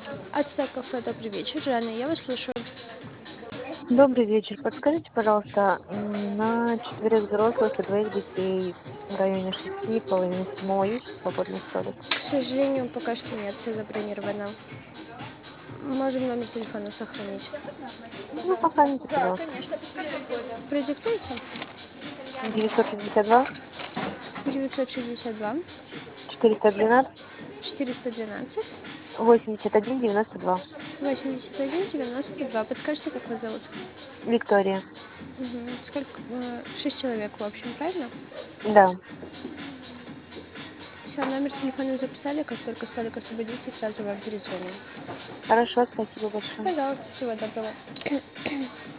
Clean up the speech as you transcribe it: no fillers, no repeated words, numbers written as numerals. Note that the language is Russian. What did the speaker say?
Ацтек кафе, добрый вечер. Жанна, я вас слушаю. Добрый вечер. Подскажите, пожалуйста, на четверых взрослых и двоих детей в районе 6, половины седьмого есть свободный столик? К сожалению, пока что нет, все забронировано. Можем номер телефона сохранить. Ну, сохраните, Да, пожалуйста. конечно, подскажите коды. Продиктуйте. 962 962 412 412 81 92. 81 92. Подскажите, как вас зовут? Виктория. Мгм. Сколько? 6 человек, в общем, правильно? Да. Все, номер телефона записали. Как только столик освободится, сразу вам перезвоним. Хорошо, спасибо большое. Пожалуйста, всего доброго.